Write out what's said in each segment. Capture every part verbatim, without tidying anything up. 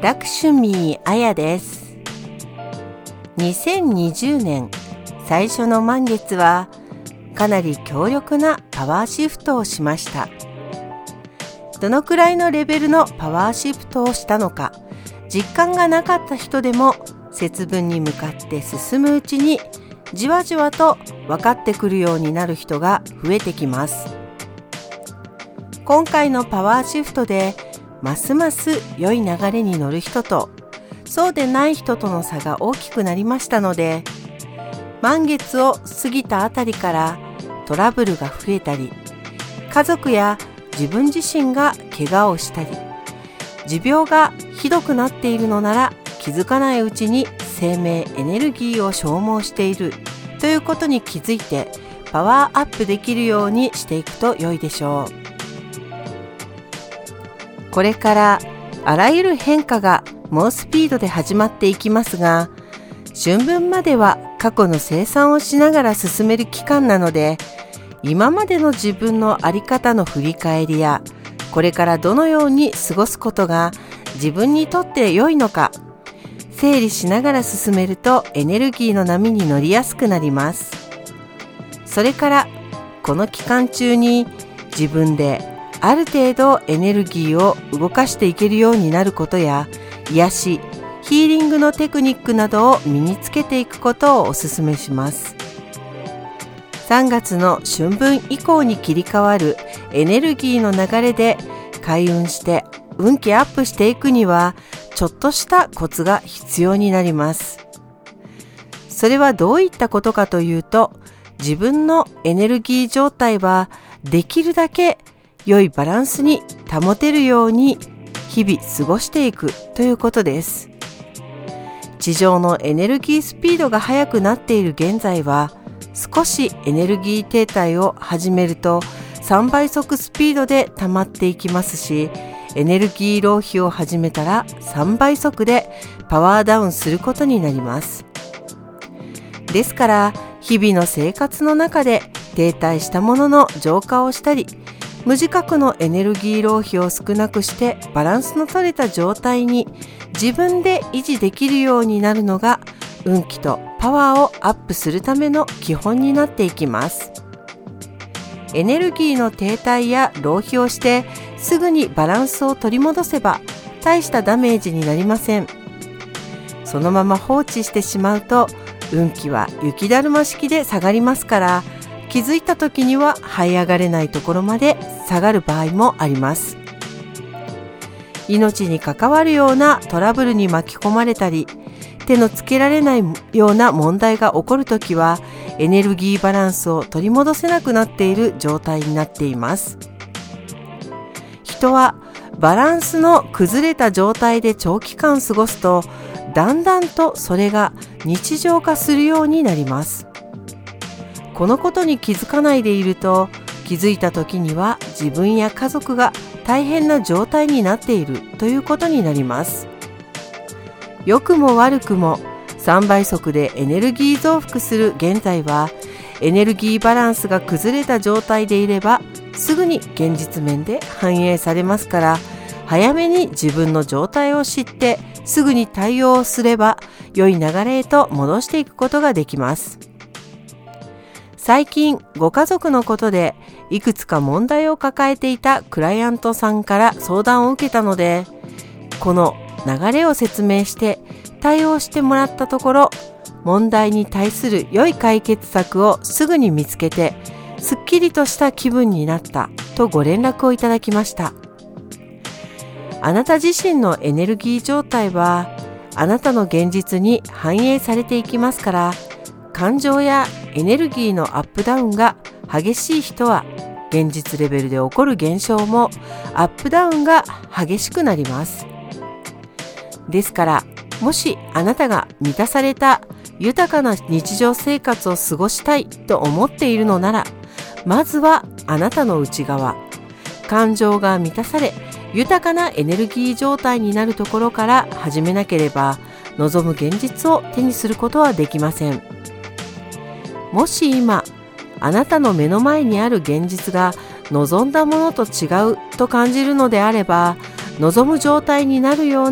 ラクシュミーあやです。にせんにじゅうねん最初の満月はかなり強力なパワーシフトをしました。どのくらいのレベルのパワーシフトをしたのか実感がなかった人でも節分に向かって進むうちにじわじわと分かってくるようになる人が増えてきます。今回のパワーシフトでますます良い流れに乗る人とそうでない人との差が大きくなりましたので、満月を過ぎたあたりからトラブルが増えたり、家族や自分自身が怪我をしたり、持病がひどくなっているのなら気づかないうちに生命エネルギーを消耗しているということに気づいてパワーアップできるようにしていくと良いでしょう。これからあらゆる変化が猛スピードで始まっていきますが、春分までは過去の清算をしながら進める期間なので、今までの自分の在り方の振り返りや、これからどのように過ごすことが自分にとって良いのか、整理しながら進めるとエネルギーの波に乗りやすくなります。それからこの期間中に自分である程度エネルギーを動かしていけるようになることや、癒し、ヒーリングのテクニックなどを身につけていくことをお勧めします。さんがつの春分以降に切り替わるエネルギーの流れで開運して運気アップしていくには、ちょっとしたコツが必要になります。それはどういったことかというと、自分のエネルギー状態はできるだけ良いバランスに保てるように日々過ごしていくということです。地上のエネルギースピードが速くなっている現在は、少しエネルギー停滞を始めるとさんばい速スピードで溜まっていきますし、エネルギー浪費を始めたらさんばい速でパワーダウンすることになります。ですから日々の生活の中で停滞したものの浄化をしたり、無自覚のエネルギー浪費を少なくしてバランスの取れた状態に自分で維持できるようになるのが運気とパワーをアップするための基本になっていきます。エネルギーの停滞や浪費をしてすぐにバランスを取り戻せば大したダメージになりません。そのまま放置してしまうと運気は雪だるま式で下がりますから、気づいた時には這い上がれないところまで下がる場合もあります。命に関わるようなトラブルに巻き込まれたり、手のつけられないような問題が起こるときは、エネルギーバランスを取り戻せなくなっている状態になっています。人はバランスの崩れた状態で長期間過ごすと、だんだんとそれが日常化するようになります。このことに気づかないでいると、気づいた時には自分や家族が大変な状態になっているということになります。良くも悪くもさんばい速でエネルギー増幅する現在は、エネルギーバランスが崩れた状態でいればすぐに現実面で反映されますから、早めに自分の状態を知ってすぐに対応すれば良い流れへと戻していくことができます。最近ご家族のことでいくつか問題を抱えていたクライアントさんから相談を受けたので、この流れを説明して対応してもらったところ、問題に対する良い解決策をすぐに見つけてすっきりとした気分になったとご連絡をいただきました。あなた自身のエネルギー状態はあなたの現実に反映されていきますから、感情やエネルギーのアップダウンが激しい人は現実レベルで起こる現象もアップダウンが激しくなります。ですから、もしあなたが満たされた豊かな日常生活を過ごしたいと思っているのなら、まずはあなたの内側、感情が満たされ豊かなエネルギー状態になるところから始めなければ、望む現実を手にすることはできません。もし今あなたの目の前にある現実が望んだものと違うと感じるのであれば、望む状態になるような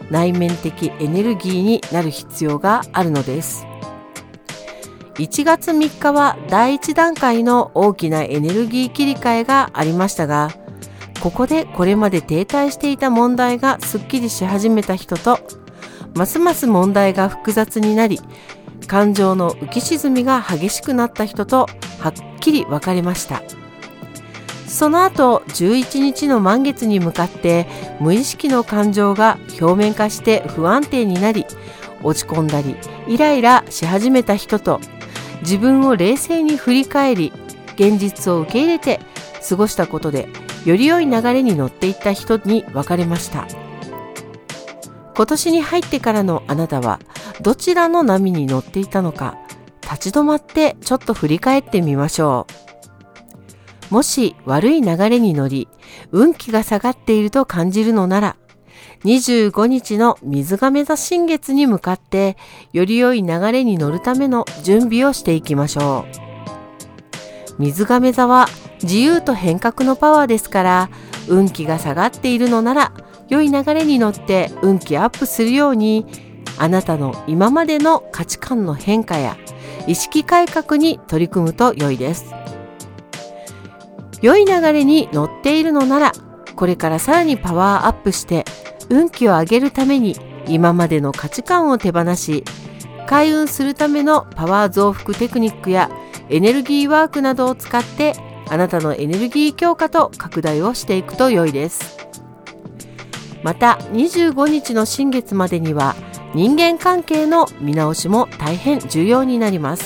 内面的エネルギーになる必要があるのです。いちがつみっかはだいいち段階の大きなエネルギー切り替えがありましたが、ここでこれまで停滞していた問題がすっきりし始めた人と、ますます問題が複雑になり、感情の浮き沈みが激しくなった人とはっきり分かれました。その後じゅういちにちの満月に向かって無意識の感情が表面化して不安定になり、落ち込んだりイライラし始めた人と、自分を冷静に振り返り現実を受け入れて過ごしたことでより良い流れに乗っていった人に分かれました。今年に入ってからのあなたはどちらの波に乗っていたのか、立ち止まってちょっと振り返ってみましょう。もし悪い流れに乗り運気が下がっていると感じるのなら、にじゅうごにちの水亀座新月に向かってより良い流れに乗るための準備をしていきましょう。水亀座は自由と変革のパワーですから、運気が下がっているのなら良い流れに乗って運気アップするように、あなたの今までの価値観の変化や意識改革に取り組むと良いです。良い流れに乗っているのなら、これからさらにパワーアップして運気を上げるために今までの価値観を手放し、開運するためのパワー増幅テクニックやエネルギーワークなどを使ってあなたのエネルギー強化と拡大をしていくと良いです。またにじゅうごにちの新月までには人間関係の見直しも大変重要になります。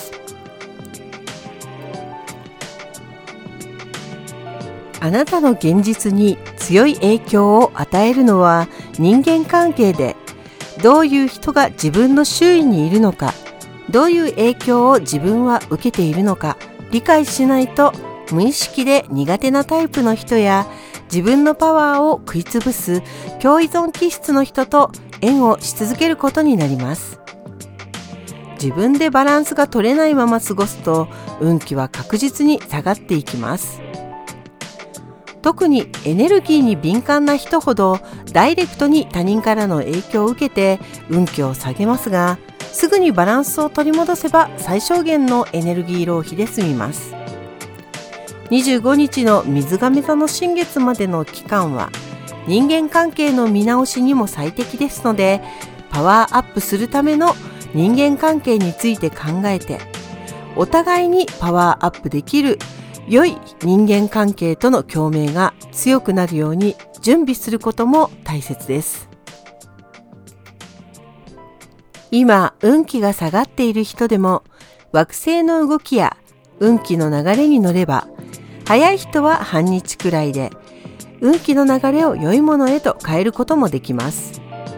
あなたの現実に強い影響を与えるのは人間関係で、どういう人が自分の周囲にいるのか、どういう影響を自分は受けているのか理解しないと、無意識で苦手なタイプの人や自分のパワーを食いつぶす共依存気質の人と縁をし続けることになります。自分でバランスが取れないまま過ごすと運気は確実に下がっていきます。特にエネルギーに敏感な人ほどダイレクトに他人からの影響を受けて運気を下げますが、すぐにバランスを取り戻せば最小限のエネルギー浪費で済みます。にじゅうごにちの水亀座の新月までの期間は人間関係の見直しにも最適ですので、パワーアップするための人間関係について考えて、お互いにパワーアップできる良い人間関係との共鳴が強くなるように準備することも大切です。今運気が下がっている人でも惑星の動きや運気の流れに乗れば、早い人は半日くらいで運気の流れを良いものへと変えることもできます。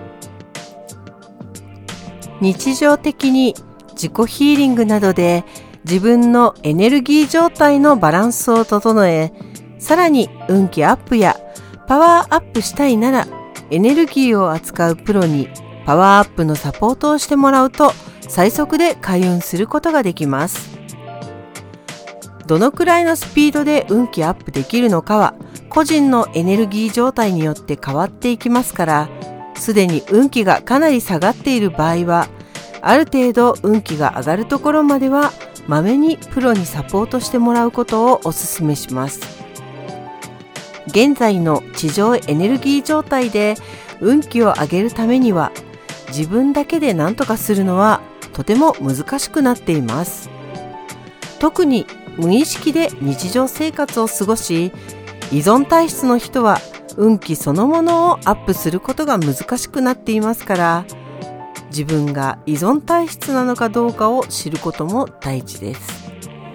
日常的に自己ヒーリングなどで自分のエネルギー状態のバランスを整え、さらに運気アップやパワーアップしたいなら、エネルギーを扱うプロにパワーアップのサポートをしてもらうと最速で開運することができます。どのくらいのスピードで運気アップできるのかは個人のエネルギー状態によって変わっていきますから、すでに運気がかなり下がっている場合は、ある程度運気が上がるところまではまめにプロにサポートしてもらうことをお勧めします。現在の地上エネルギー状態で運気を上げるためには、自分だけで何とかするのはとても難しくなっています。特に無意識で日常生活を過ごし、依存体質の人は運気そのものをアップすることが難しくなっていますから、自分が依存体質なのかどうかを知ることも大事です。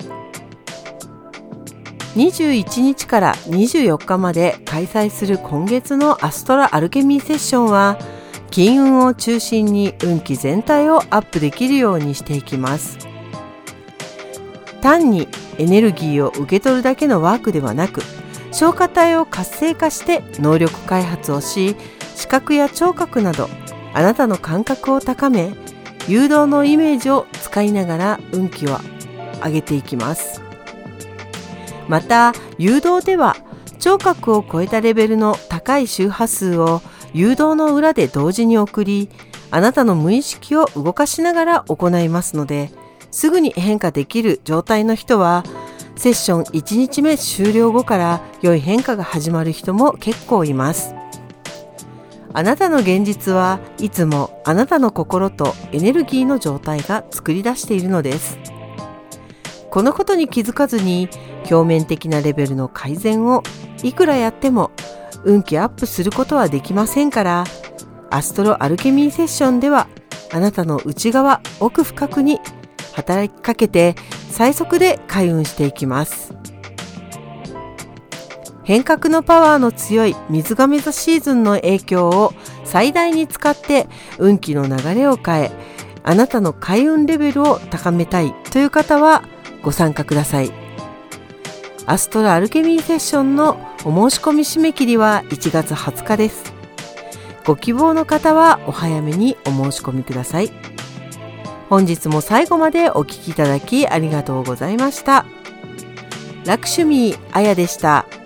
にじゅういちにちからにじゅうよっかまで開催する今月のアストラアルケミーセッションは、金運を中心に運気全体をアップできるようにしていきます。単にエネルギーを受け取るだけのワークではなく、消化体を活性化して能力開発をし、視覚や聴覚などあなたの感覚を高め、誘導のイメージを使いながら運気を上げていきます。また誘導では聴覚を超えたレベルの高い周波数を誘導の裏で同時に送り、あなたの無意識を動かしながら行いますので、すぐに変化できる状態の人は、セッションいちにちめ終了後から良い変化が始まる人も結構います。あなたの現実はいつもあなたの心とエネルギーの状態が作り出しているのです。このことに気づかずに表面的なレベルの改善をいくらやっても運気アップすることはできませんから、アストロアルケミーセッションではあなたの内側奥深くに働きかけて最速で開運していきます。変革のパワーの強い水亀座シーズンの影響を最大に使って運気の流れを変え、あなたの開運レベルを高めたいという方はご参加ください。アストロアルケミーセッションのお申し込み締め切りはいちがつはつかです。ご希望の方はお早めにお申し込みください。本日も最後までお聞きいただきありがとうございました。ラクシュミーあやでした。